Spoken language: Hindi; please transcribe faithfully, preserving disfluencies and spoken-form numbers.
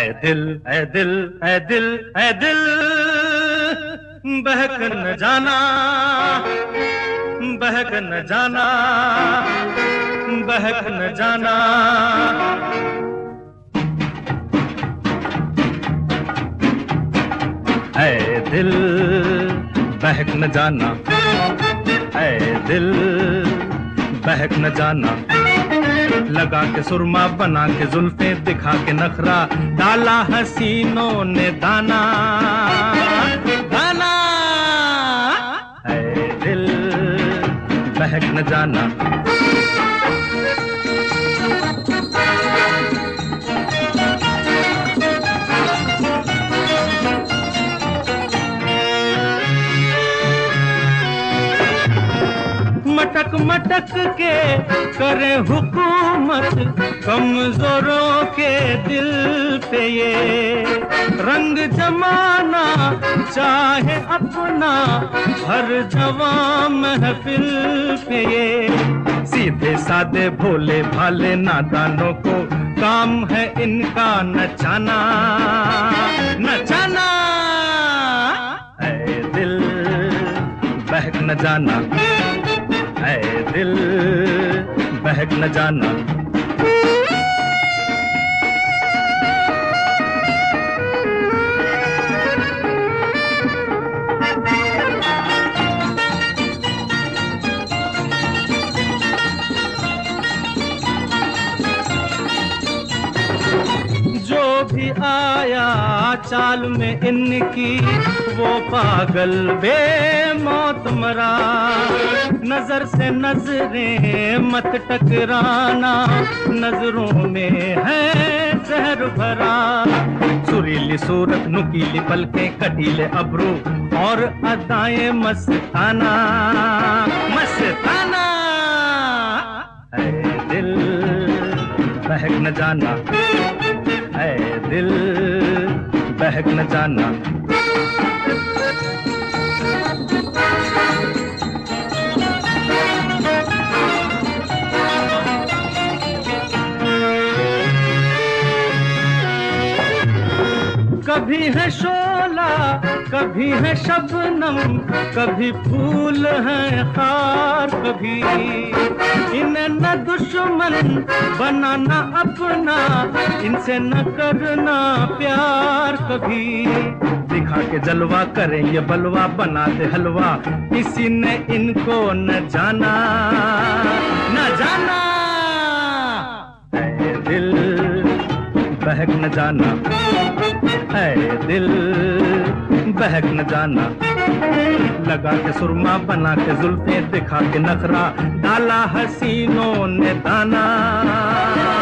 दिल ऐ दिल ऐ दिल ऐ दिल बहक न जाना बहक न जाना बहक न जाना। ऐ दिल बहक न जाना ऐ दिल बहक न जाना। लगा के सुरमा बना के जुल्फे दिखा के नखरा डाला हसीनों ने दाना दाना। ऐ दिल बहक न जाना। मटक मटक के करे हुकूमत कमजोरों के दिल पे ये। रंग जमाना चाहे अपना हर जवां महफिल पे ये। सीधे सादे भोले भाले नादानों को काम है इनका नचाना नचाना। ऐ दिल बहक न जाना ऐ दिल बहक न जाना। जो भी आया चाल में इनकी वो पागल बेमौत मरा। नजर से नजरें मत टकराना नजरों में है जहर भरा। सुरीली सूरत नुकीली पलकें कटीले अब्रू और अदाएं मस्ताना मस्ताना। ऐ दिल बहक न जाना ऐ दिल बहक न जाना। कभी है शोला कभी है शबनम कभी फूल है खार कभी। इन्हें न दुश्मन बनाना अपना इनसे न करना प्यार कभी। दिखा के जलवा करें ये बलवा बना दे हलवा किसी ने इनको न जाना न जाना। ऐ दिल बहक न जाना ऐ दिल बहक न जाना। लगा के सुरमा बना के जुल्फे दिखा के नखरा डाला हसीनों ने दाना।